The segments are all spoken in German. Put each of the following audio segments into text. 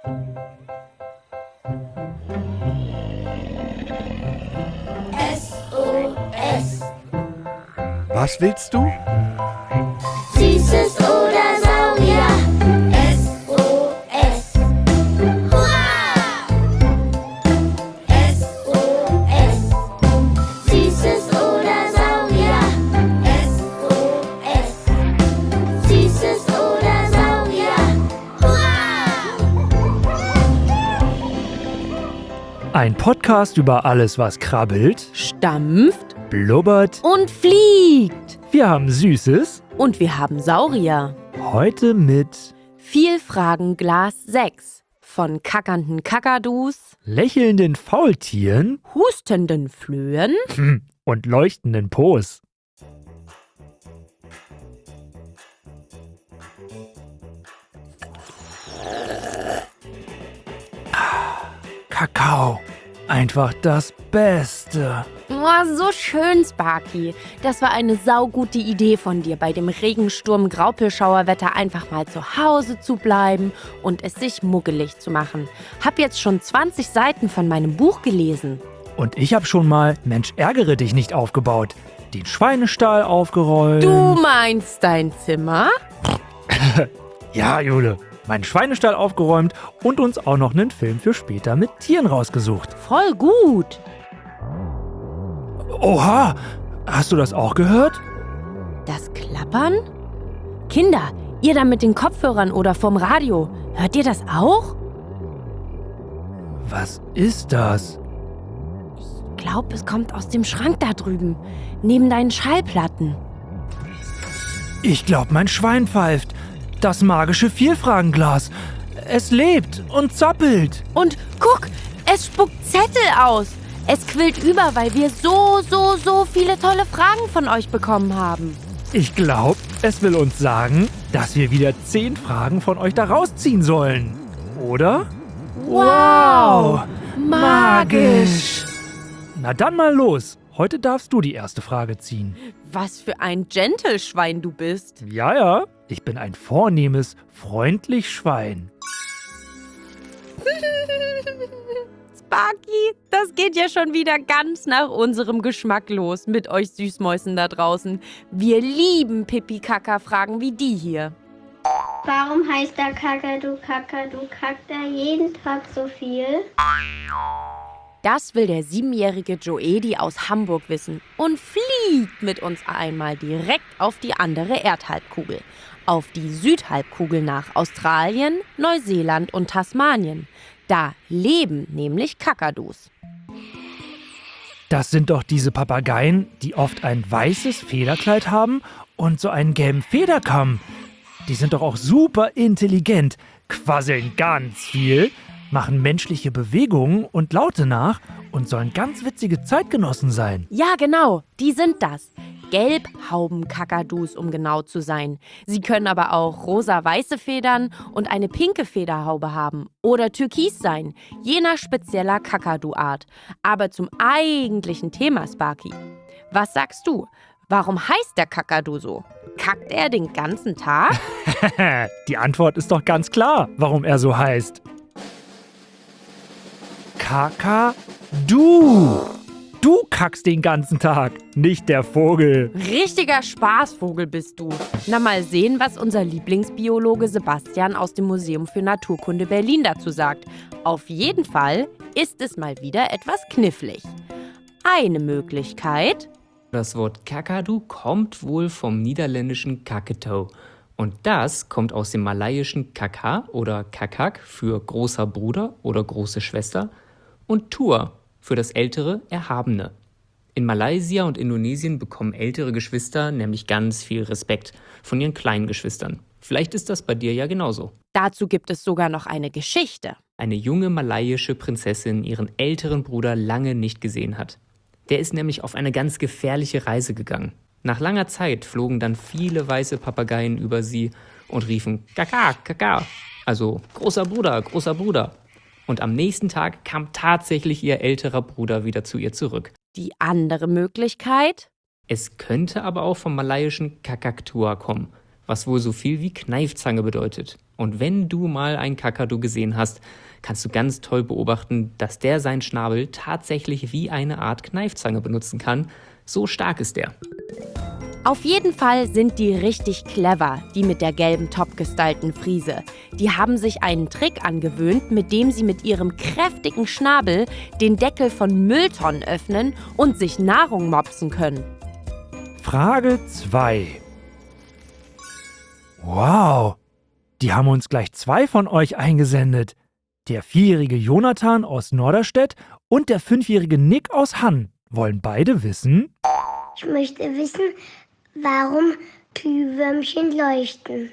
SOS. Was willst du? Süßes oder Saurier. SOS. Hurra! SOS. Süßes oder Saurier. SOS. Süßes oder Saurier. Hurra! Ein Podcast über alles, was krabbelt, Stampft blubbert. und fliegt. Wir haben Süßes. Und wir haben Saurier. Heute mit Vielfragenglas 6 von kackernden Kakadus, lächelnden Faultieren hustenden Flöhen, und leuchtenden Po's. Kakao. Einfach das Beste. Oh, so schön, Sparky. Das war eine saugute Idee von dir, bei dem Regensturm Graupelschauerwetter einfach mal zu Hause zu bleiben und es sich muggelig zu machen. Hab jetzt schon 20 Seiten von meinem Buch gelesen. Und ich habe schon mal Mensch ärgere dich nicht aufgebaut. Den Schweinestall aufgeräumt. Du meinst dein Zimmer? Ja, Jule. Meinen Schweinestall aufgeräumt und uns auch noch einen Film für später mit Tieren rausgesucht. Voll gut. Oha, hast du das auch gehört? Das Klappern? Kinder, ihr da mit den Kopfhörern oder vom Radio, hört ihr das auch? Was ist das? Ich glaube, es kommt aus dem Schrank da drüben, neben deinen Schallplatten. Ich glaube, mein Schwein pfeift. Das magische Vielfragenglas. Es lebt und zappelt. Und guck, es spuckt Zettel aus. Es quillt über, weil wir so viele tolle Fragen von euch bekommen haben. Ich glaube, es will uns sagen, dass wir wieder 10 Fragen von euch da rausziehen sollen. Oder? Wow! Magisch! Na dann mal los. Heute darfst du die erste Frage ziehen. Was für ein Gentle-Schwein du bist. Ja. Ich bin ein vornehmes, freundlich Schwein. Sparky, das geht ja schon wieder ganz nach unserem Geschmack los mit euch Süßmäusen da draußen. Wir lieben Pipi-Kaka-Fragen wie die hier. Warum heißt der Kakadu Kakadu? Kackt er jeden Tag so viel? Das will der 7-jährige Joedi aus Hamburg wissen und fliegt mit uns einmal direkt auf die andere Erdhalbkugel. Auf die Südhalbkugel nach Australien, Neuseeland und Tasmanien. Da leben nämlich Kakadus. Das sind doch diese Papageien, die oft ein weißes Federkleid haben und so einen gelben Federkamm. Die sind doch auch super intelligent, quasseln ganz viel, machen menschliche Bewegungen und Laute nach und sollen ganz witzige Zeitgenossen sein. Ja, genau, die sind das. Gelbhaubenkakadus, um genau zu sein. Sie können aber auch rosa-weiße Federn und eine pinke Federhaube haben oder türkis sein, je nach spezieller Kakadu-Art. Aber zum eigentlichen Thema, Sparky. Was sagst du? Warum heißt der Kakadu so? Kackt er den ganzen Tag? Die Antwort ist doch ganz klar, warum er so heißt. Kakadu. Du kackst den ganzen Tag, nicht der Vogel. Richtiger Spaßvogel bist du. Na, mal sehen, was unser Lieblingsbiologe Sebastian aus dem Museum für Naturkunde Berlin dazu sagt. Auf jeden Fall ist es mal wieder etwas knifflig. Eine Möglichkeit: Das Wort Kakadu kommt wohl vom niederländischen Kaketoe. Und das kommt aus dem malayischen Kaka oder Kakak für großer Bruder oder große Schwester und Tua für das ältere Erhabene. In Malaysia und Indonesien bekommen ältere Geschwister nämlich ganz viel Respekt von ihren kleinen Geschwistern. Vielleicht ist das bei dir ja genauso. Dazu gibt es sogar noch eine Geschichte. Eine junge malaiische Prinzessin ihren älteren Bruder lange nicht gesehen hat. Der ist nämlich auf eine ganz gefährliche Reise gegangen. Nach langer Zeit flogen dann viele weiße Papageien über sie und riefen Kaka, Kaka, also großer Bruder, großer Bruder. Und am nächsten Tag kam tatsächlich ihr älterer Bruder wieder zu ihr zurück. Die andere Möglichkeit: Es könnte aber auch vom malayischen Kakaktua kommen, was wohl so viel wie Kneifzange bedeutet. Und wenn du mal einen Kakadu gesehen hast, kannst du ganz toll beobachten, dass der seinen Schnabel tatsächlich wie eine Art Kneifzange benutzen kann. So stark ist der. Auf jeden Fall sind die richtig clever, die mit der gelben topgestylten Friese. Die haben sich einen Trick angewöhnt, mit dem sie mit ihrem kräftigen Schnabel den Deckel von Mülltonnen öffnen und sich Nahrung mopsen können. Frage 2. Wow, die haben uns gleich 2 von euch eingesendet. Der 4-jährige Jonathan aus Norderstedt und der 5-jährige Nick aus Hann wollen beide wissen, Ich möchte wissen, warum Glühwürmchen leuchten.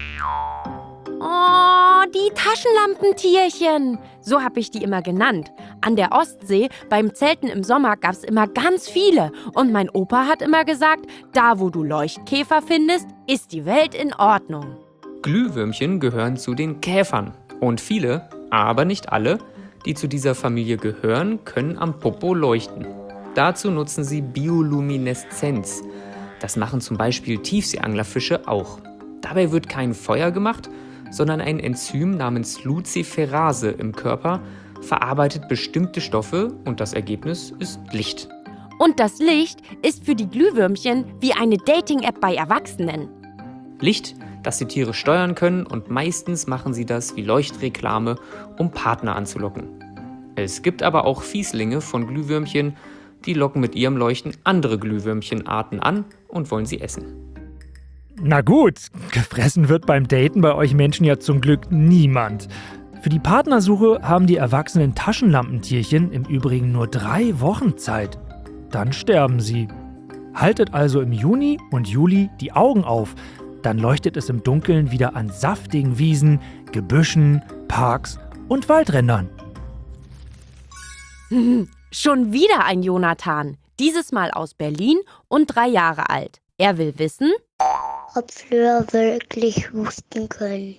Oh, die Taschenlampentierchen. So habe ich die immer genannt. An der Ostsee beim Zelten im Sommer gab es immer ganz viele. Und mein Opa hat immer gesagt, da wo du Leuchtkäfer findest, ist die Welt in Ordnung. Glühwürmchen gehören zu den Käfern. Und viele, aber nicht alle, die zu dieser Familie gehören, können am Popo leuchten. Dazu nutzen sie Biolumineszenz. Das machen zum Beispiel Tiefseeanglerfische auch. Dabei wird kein Feuer gemacht, sondern ein Enzym namens Luciferase im Körper verarbeitet bestimmte Stoffe und das Ergebnis ist Licht. Und das Licht ist für die Glühwürmchen wie eine Dating-App bei Erwachsenen. Licht, das die Tiere steuern können, und meistens machen sie das wie Leuchtreklame, um Partner anzulocken. Es gibt aber auch Fieslinge von Glühwürmchen, die locken mit ihrem Leuchten andere Glühwürmchenarten an und wollen sie essen. na gut, gefressen wird beim Daten bei euch Menschen ja zum Glück niemand. Für die Partnersuche haben die erwachsenen Taschenlampentierchen im Übrigen nur 3 Wochen Zeit. Dann sterben sie. Haltet also im Juni und Juli die Augen auf. Dann leuchtet es im Dunkeln wieder an saftigen Wiesen, Gebüschen, Parks und Waldrändern. Schon wieder ein Jonathan. Dieses Mal aus Berlin und 3 Jahre alt. Er will wissen, Ob Flöhe wirklich husten können.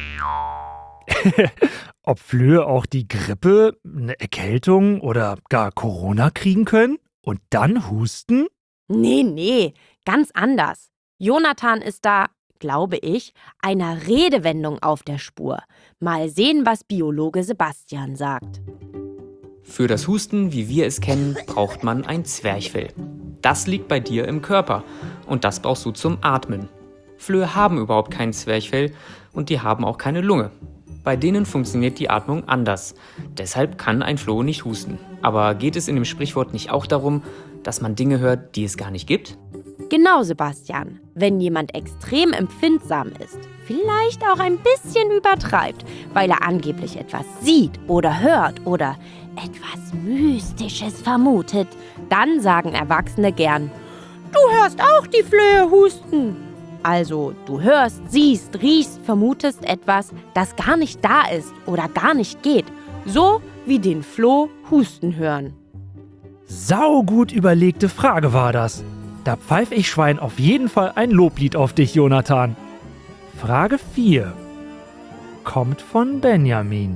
Ob Flöhe auch die Grippe, eine Erkältung oder gar Corona kriegen können und dann husten? nee, ganz anders. Jonathan ist da, glaube ich, einer Redewendung auf der Spur. Mal sehen, was Biologe Sebastian sagt. Für das Husten, wie wir es kennen, braucht man ein Zwerchfell. Das liegt bei dir im Körper und das brauchst du zum Atmen. Flöhe haben überhaupt kein Zwerchfell und die haben auch keine Lunge. Bei denen funktioniert die Atmung anders. Deshalb kann ein Floh nicht husten. Aber geht es in dem Sprichwort nicht auch darum, dass man Dinge hört, die es gar nicht gibt? Genau, Sebastian. Wenn jemand extrem empfindsam ist, vielleicht auch ein bisschen übertreibt, weil er angeblich etwas sieht oder hört oder etwas Mystisches vermutet, dann sagen Erwachsene gern, du hörst auch die Flöhe husten. Also, du hörst, siehst, riechst, vermutest etwas, das gar nicht da ist oder gar nicht geht. So wie den Floh husten hören. Saugut überlegte Frage war das. Da pfeif ich Schwein auf jeden Fall ein Loblied auf dich, Jonathan. Frage 4 kommt von Benjamin.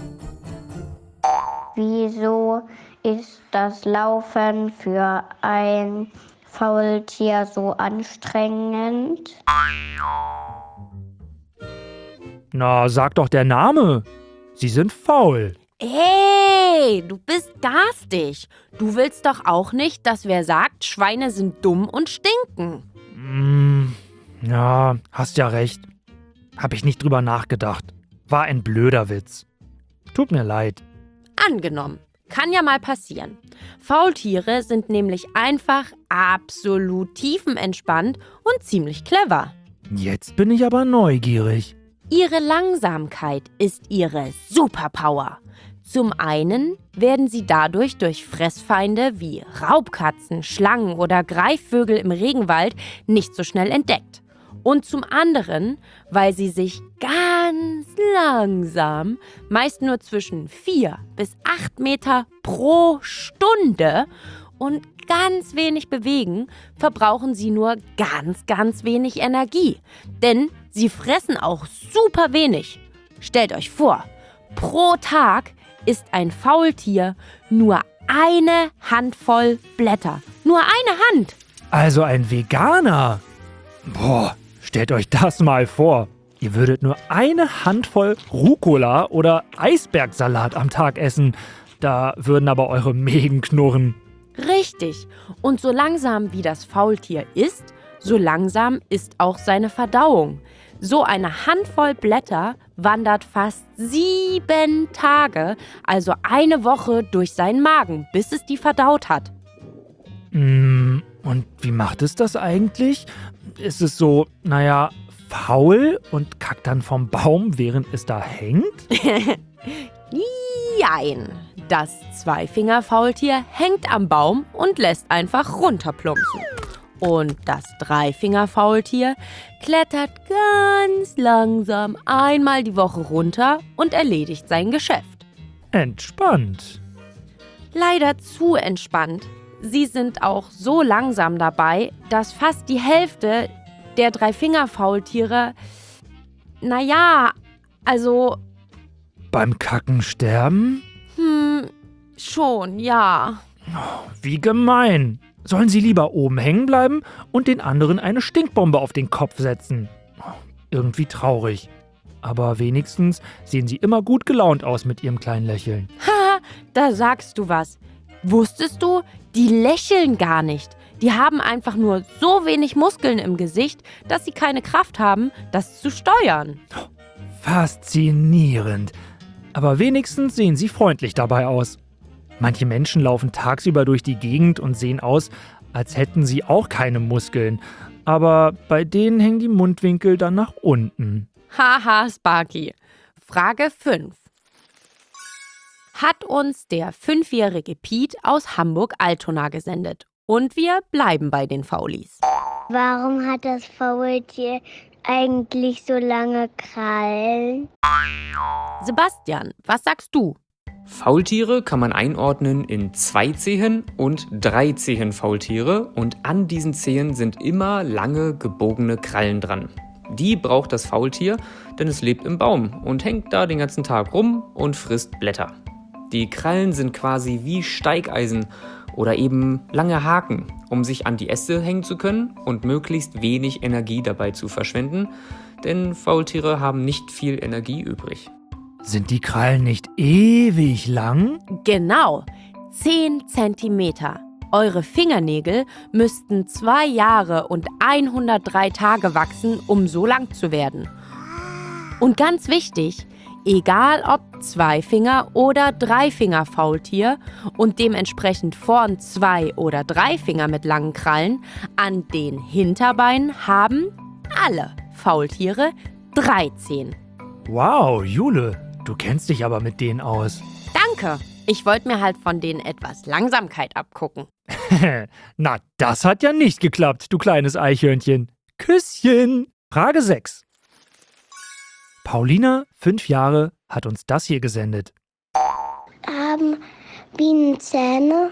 Wieso ist das Laufen für ein Faultier so anstrengend? Na, sag doch der Name. Sie sind faul. Hey, du bist garstig. Du willst doch auch nicht, dass wer sagt, Schweine sind dumm und stinken. Ja, hast ja recht. Hab ich nicht drüber nachgedacht. War ein blöder Witz. Tut mir leid. Angenommen. Kann ja mal passieren. Faultiere sind nämlich einfach absolut tiefenentspannt und ziemlich clever. Jetzt bin ich aber neugierig. Ihre Langsamkeit ist ihre Superpower. Zum einen werden sie dadurch durch Fressfeinde wie Raubkatzen, Schlangen oder Greifvögel im Regenwald nicht so schnell entdeckt. Und zum anderen, weil sie sich ganz langsam, meist nur zwischen 4 bis 8 Meter pro Stunde und ganz wenig bewegen, verbrauchen sie nur ganz wenig Energie. Denn sie fressen auch super wenig. Stellt euch vor, pro Tag isst ein Faultier nur eine Handvoll Blätter. Nur eine Hand. Also ein Veganer. Boah, Stellt euch das mal vor. Ihr würdet nur eine Handvoll Rucola oder Eisbergsalat am Tag essen. Da würden aber eure Mägen knurren. Richtig. Und so langsam wie das Faultier isst, so langsam ist auch seine Verdauung. So eine Handvoll Blätter wandert fast 7 Tage, also eine Woche durch seinen Magen, bis es die verdaut hat. Und wie macht es das eigentlich? Ist es so, faul und kackt dann vom Baum, während es da hängt? Jein. Das Zweifingerfaultier hängt am Baum und lässt einfach runterplumpsen. Und das Dreifingerfaultier klettert ganz langsam einmal die Woche runter und erledigt sein Geschäft. Entspannt. Leider zu entspannt. Sie sind auch so langsam dabei, dass fast die Hälfte der Dreifingerfaultiere, Beim Kacken sterben? schon, ja. Wie gemein. Sollen sie lieber oben hängen bleiben und den anderen eine Stinkbombe auf den Kopf setzen? Irgendwie traurig. Aber wenigstens sehen sie immer gut gelaunt aus mit ihrem kleinen Lächeln. Haha, da sagst du was. Wusstest du, die lächeln gar nicht. Die haben einfach nur so wenig Muskeln im Gesicht, dass sie keine Kraft haben, das zu steuern. Faszinierend. Aber wenigstens sehen sie freundlich dabei aus. Manche Menschen laufen tagsüber durch die Gegend und sehen aus, als hätten sie auch keine Muskeln. Aber bei denen hängen die Mundwinkel dann nach unten. Haha, Sparky. Frage 5. Hat uns der 5-jährige Piet aus Hamburg-Altona gesendet. Und wir bleiben bei den Faulis. Warum hat das Faultier eigentlich so lange Krallen? Sebastian, was sagst du? Faultiere kann man einordnen in 2 Zehen und 3 Zehenfaultiere und an diesen Zehen sind immer lange gebogene Krallen dran. Die braucht das Faultier, denn es lebt im Baum und hängt da den ganzen Tag rum und frisst Blätter. Die Krallen sind quasi wie Steigeisen oder eben lange Haken, um sich an die Äste hängen zu können und möglichst wenig Energie dabei zu verschwenden, denn Faultiere haben nicht viel Energie übrig. Sind die Krallen nicht ewig lang? Genau, 10 Zentimeter. Eure Fingernägel müssten 2 Jahre und 103 Tage wachsen, um so lang zu werden. Und ganz wichtig, egal ob Zweifinger- oder Dreifinger-Faultier und dementsprechend vorn 2 oder 3 Finger mit langen Krallen, an den Hinterbeinen haben alle Faultiere 3 Zehen. Wow, Jule, du kennst dich aber mit denen aus. Danke. Ich wollte mir halt von denen etwas Langsamkeit abgucken. Na, das hat ja nicht geklappt, du kleines Eichhörnchen. Küsschen. Frage 6. Paulina, 5 Jahre, hat uns das hier gesendet. Haben Bienen Zähne?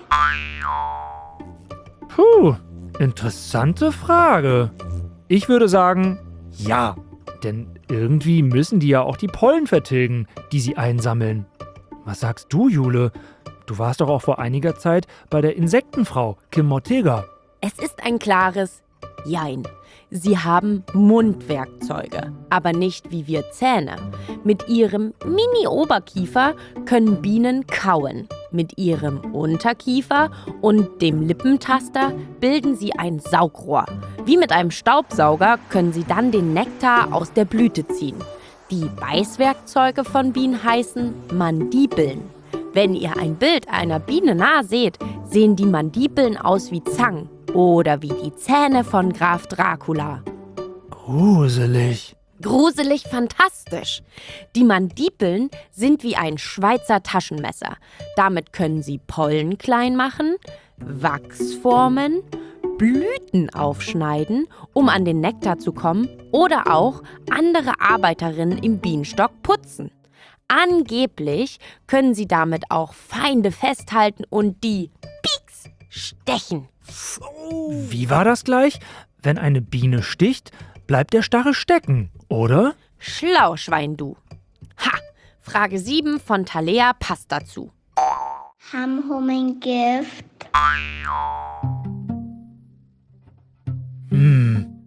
Puh, interessante Frage. Ich würde sagen, ja. Denn irgendwie müssen die ja auch die Pollen vertilgen, die sie einsammeln. Was sagst du, Jule? Du warst doch auch vor einiger Zeit bei der Insektenfrau, Kim Ortega. Es ist ein klares Jein. Sie haben Mundwerkzeuge, aber nicht wie wir Zähne. Mit ihrem Mini-Oberkiefer können Bienen kauen. Mit ihrem Unterkiefer und dem Lippentaster bilden sie ein Saugrohr. Wie mit einem Staubsauger können sie dann den Nektar aus der Blüte ziehen. Die Beißwerkzeuge von Bienen heißen Mandibeln. Wenn ihr ein Bild einer Biene nah seht, sehen die Mandibeln aus wie Zangen oder wie die Zähne von Graf Dracula. Gruselig. Gruselig fantastisch. Die Mandibeln sind wie ein Schweizer Taschenmesser. Damit können sie Pollen klein machen, Wachs formen, Blüten aufschneiden, um an den Nektar zu kommen, oder auch andere Arbeiterinnen im Bienenstock putzen. Angeblich können sie damit auch Feinde festhalten und die Pieks stechen. Wie war das gleich? Wenn eine Biene sticht, bleibt der Stachel stecken, oder? Schlau, Schwein, du. Ha! Frage 7 von Talea passt dazu. Haben Hummeln Gift?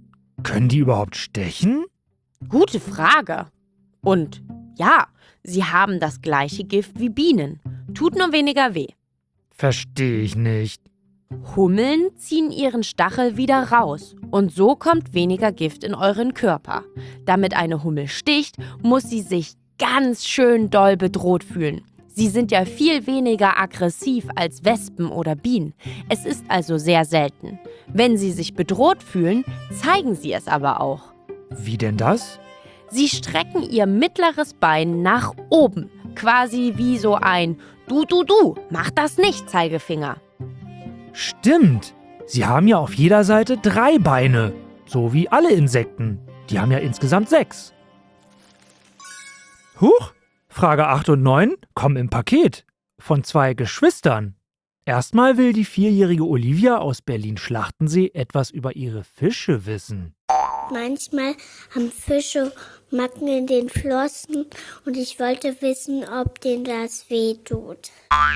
Können die überhaupt stechen? Gute Frage. Und ja, sie haben das gleiche Gift wie Bienen. Tut nur weniger weh. Verstehe ich nicht. Hummeln ziehen ihren Stachel wieder raus und so kommt weniger Gift in euren Körper. Damit eine Hummel sticht, muss sie sich ganz schön doll bedroht fühlen. Sie sind ja viel weniger aggressiv als Wespen oder Bienen. Es ist also sehr selten. Wenn sie sich bedroht fühlen, zeigen sie es aber auch. Wie denn das? Sie strecken ihr mittleres Bein nach oben, quasi wie so ein Du, mach das nicht, Zeigefinger. Stimmt. Sie haben ja auf jeder Seite 3 Beine. So wie alle Insekten. Die haben ja insgesamt 6. Huch, Frage 8 und 9 kommen im Paket. Von 2 Geschwistern. Erstmal will die 4-jährige Olivia aus Berlin-Schlachtensee etwas über ihre Fische wissen. Manchmal haben Fische Macken in den Flossen und ich wollte wissen, ob denen das weh tut.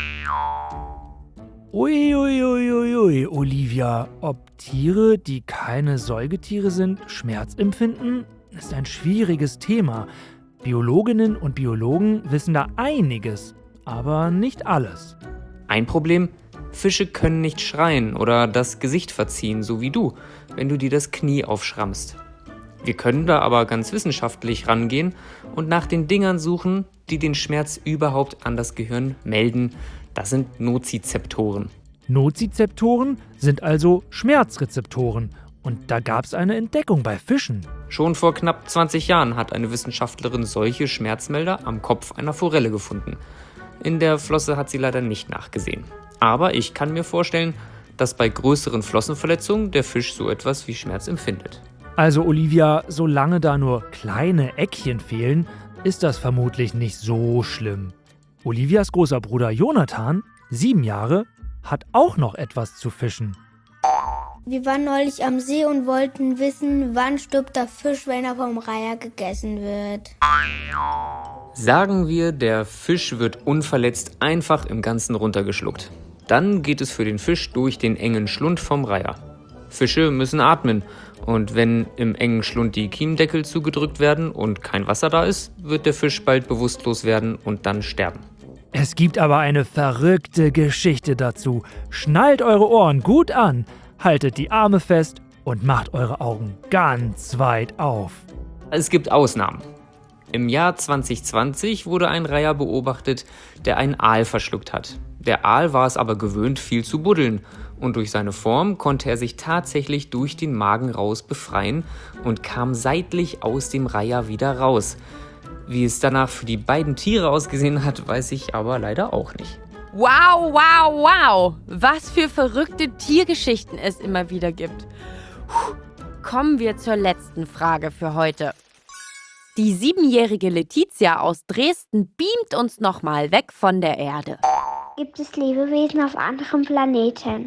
Uiuiuiui, Olivia. Ob Tiere, die keine Säugetiere sind, Schmerz empfinden, ist ein schwieriges Thema. Biologinnen und Biologen wissen da einiges, aber nicht alles. Ein Problem: Fische können nicht schreien oder das Gesicht verziehen, so wie du, wenn du dir das Knie aufschrammst. Wir können da aber ganz wissenschaftlich rangehen und nach den Dingern suchen, die den Schmerz überhaupt an das Gehirn melden. Das sind Nozizeptoren. Nozizeptoren sind also Schmerzrezeptoren. Und da gab es eine Entdeckung bei Fischen. Schon vor knapp 20 Jahren hat eine Wissenschaftlerin solche Schmerzmelder am Kopf einer Forelle gefunden. In der Flosse hat sie leider nicht nachgesehen. Aber ich kann mir vorstellen, dass bei größeren Flossenverletzungen der Fisch so etwas wie Schmerz empfindet. Also Olivia, solange da nur kleine Eckchen fehlen, ist das vermutlich nicht so schlimm. Olivias großer Bruder Jonathan, 7 Jahre, hat auch noch etwas zu fischen. Wir waren neulich am See und wollten wissen, wann stirbt der Fisch, wenn er vom Reiher gegessen wird. Sagen wir, der Fisch wird unverletzt einfach im Ganzen runtergeschluckt. Dann geht es für den Fisch durch den engen Schlund vom Reiher. Fische müssen atmen und wenn im engen Schlund die Kiemendeckel zugedrückt werden und kein Wasser da ist, wird der Fisch bald bewusstlos werden und dann sterben. Es gibt aber eine verrückte Geschichte dazu. Schnallt eure Ohren gut an, haltet die Arme fest und macht eure Augen ganz weit auf. Es gibt Ausnahmen. Im Jahr 2020 wurde ein Reiher beobachtet, der einen Aal verschluckt hat. Der Aal war es aber gewöhnt, viel zu buddeln. Und durch seine Form konnte er sich tatsächlich durch den Magen raus befreien und kam seitlich aus dem Reiher wieder raus. Wie es danach für die beiden Tiere ausgesehen hat, weiß ich aber leider auch nicht. Wow! Was für verrückte Tiergeschichten es immer wieder gibt. Kommen wir zur letzten Frage für heute. Die 7-jährige Letizia aus Dresden beamt uns nochmal weg von der Erde. Gibt es Lebewesen auf anderen Planeten?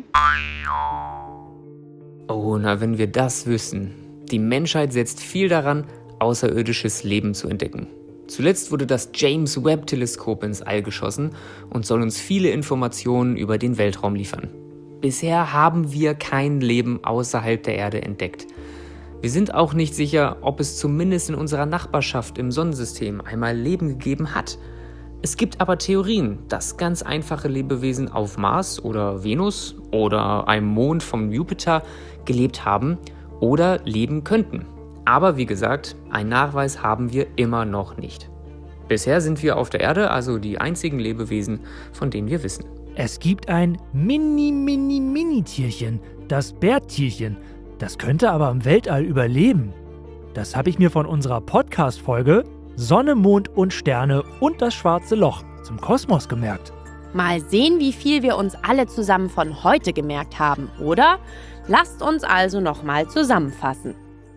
Oh, na, wenn wir das wüssten. Die Menschheit setzt viel daran, außerirdisches Leben zu entdecken. Zuletzt wurde das James-Webb-Teleskop ins All geschossen und soll uns viele Informationen über den Weltraum liefern. Bisher haben wir kein Leben außerhalb der Erde entdeckt. Wir sind auch nicht sicher, ob es zumindest in unserer Nachbarschaft im Sonnensystem einmal Leben gegeben hat. Es gibt aber Theorien, dass ganz einfache Lebewesen auf Mars oder Venus oder einem Mond vom Jupiter gelebt haben oder leben könnten. Aber wie gesagt, einen Nachweis haben wir immer noch nicht. Bisher sind wir auf der Erde also die einzigen Lebewesen, von denen wir wissen. Es gibt ein Mini-Tierchen, das Bärtierchen. Das könnte aber im Weltall überleben. Das habe ich mir von unserer Podcast-Folge Sonne, Mond und Sterne und das schwarze Loch zum Kosmos gemerkt. Mal sehen, wie viel wir uns alle zusammen von heute gemerkt haben, oder? Lasst uns also nochmal zusammenfassen.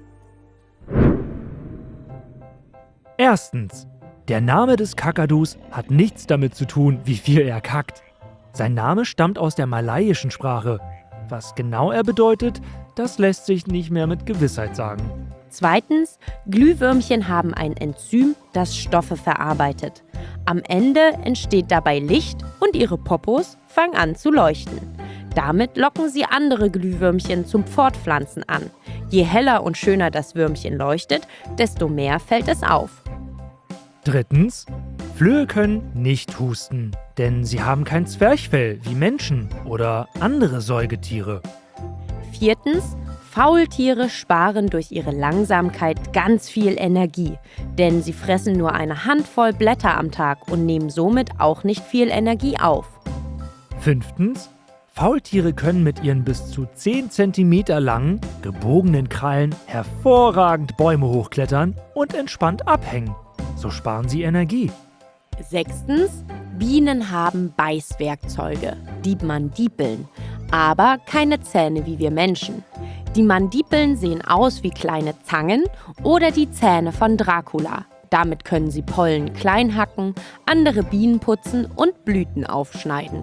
Erstens, der Name des Kakadus hat nichts damit zu tun, wie viel er kackt. Sein Name stammt aus der malaiischen Sprache. Was genau er bedeutet, das lässt sich nicht mehr mit Gewissheit sagen. Zweitens, Glühwürmchen haben ein Enzym, das Stoffe verarbeitet. Am Ende entsteht dabei Licht und ihre Popos fangen an zu leuchten. Damit locken sie andere Glühwürmchen zum Fortpflanzen an. Je heller und schöner das Würmchen leuchtet, desto mehr fällt es auf. 3. Flöhe können nicht husten, denn sie haben kein Zwerchfell wie Menschen oder andere Säugetiere. 4. Faultiere sparen durch ihre Langsamkeit ganz viel Energie, denn sie fressen nur eine Handvoll Blätter am Tag und nehmen somit auch nicht viel Energie auf. 5. Faultiere können mit ihren bis zu 10 cm langen, gebogenen Krallen hervorragend Bäume hochklettern und entspannt abhängen. So sparen sie Energie. 6. Bienen haben Beißwerkzeuge, die Mandibeln, aber keine Zähne wie wir Menschen. Die Mandibeln sehen aus wie kleine Zangen oder die Zähne von Dracula. Damit können sie Pollen klein hacken, andere Bienen putzen und Blüten aufschneiden.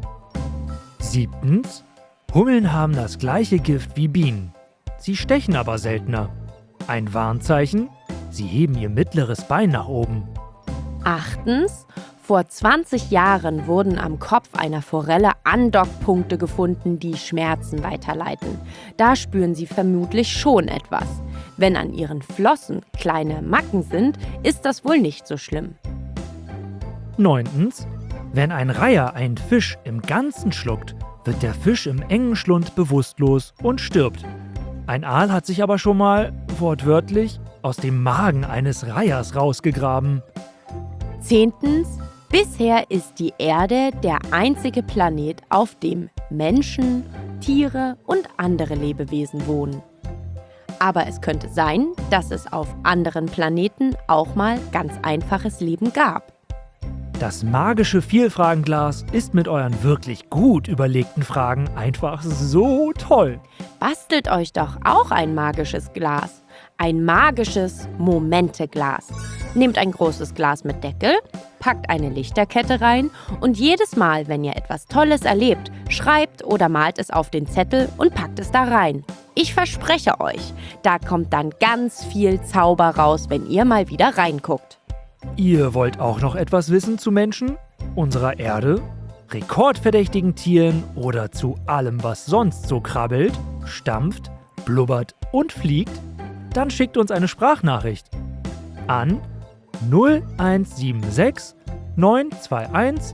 7. Hummeln haben das gleiche Gift wie Bienen. Sie stechen aber seltener. Ein Warnzeichen: sie heben ihr mittleres Bein nach oben. 8. Vor 20 Jahren wurden am Kopf einer Forelle Andockpunkte gefunden, die Schmerzen weiterleiten. Da spüren sie vermutlich schon etwas. Wenn an ihren Flossen kleine Macken sind, ist das wohl nicht so schlimm. 9. Wenn ein Reiher einen Fisch im Ganzen schluckt, wird der Fisch im engen Schlund bewusstlos und stirbt. Ein Aal hat sich aber schon mal, wortwörtlich, aus dem Magen eines Reihers rausgegraben. 10. Bisher ist die Erde der einzige Planet, auf dem Menschen, Tiere und andere Lebewesen wohnen. Aber es könnte sein, dass es auf anderen Planeten auch mal ganz einfaches Leben gab. Das magische Vielfragenglas ist mit euren wirklich gut überlegten Fragen einfach so toll. Bastelt euch doch auch ein magisches Glas. Ein magisches Momenteglas. Nehmt ein großes Glas mit Deckel, packt eine Lichterkette rein und jedes Mal, wenn ihr etwas Tolles erlebt, schreibt oder malt es auf den Zettel und packt es da rein. Ich verspreche euch, da kommt dann ganz viel Zauber raus, wenn ihr mal wieder reinguckt. Ihr wollt auch noch etwas wissen zu Menschen, unserer Erde, rekordverdächtigen Tieren oder zu allem, was sonst so krabbelt, stampft, blubbert und fliegt? Dann schickt uns eine Sprachnachricht an 0176 921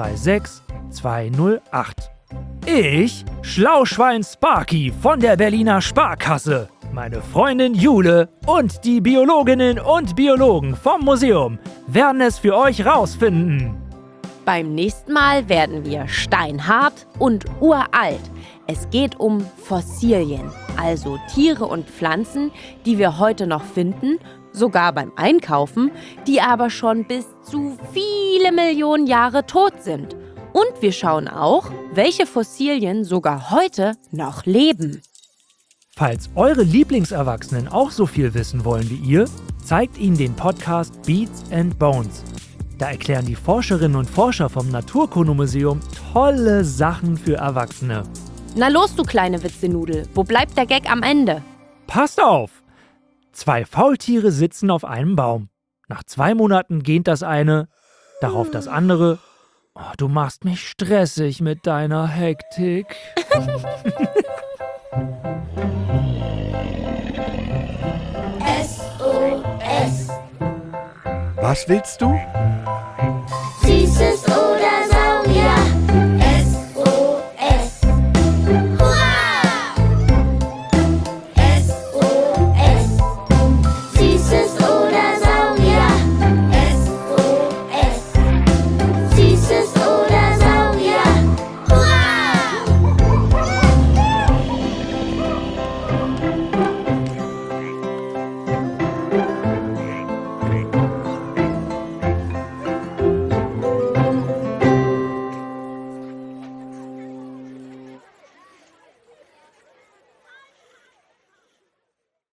36208. Ich, Schlauschwein Sparky von der Berliner Sparkasse, meine Freundin Jule und die Biologinnen und Biologen vom Museum werden es für euch rausfinden. Beim nächsten Mal werden wir steinhart und uralt. Es geht um Fossilien, also Tiere und Pflanzen, die wir heute noch finden, sogar beim Einkaufen, die aber schon bis zu viele Millionen Jahre tot sind. Und wir schauen auch, welche Fossilien sogar heute noch leben. Falls eure Lieblingserwachsenen auch so viel wissen wollen wie ihr, zeigt ihnen den Podcast Beats and Bones. Da erklären die Forscherinnen und Forscher vom Naturkundemuseum tolle Sachen für Erwachsene. Na los, du kleine Witzenudel, wo bleibt der Gag am Ende? Passt auf! 2 Faultiere sitzen auf einem Baum. Nach 2 Monaten gähnt das eine, darauf das andere. Oh, du machst mich stressig mit deiner Hektik. SOS. Was willst du?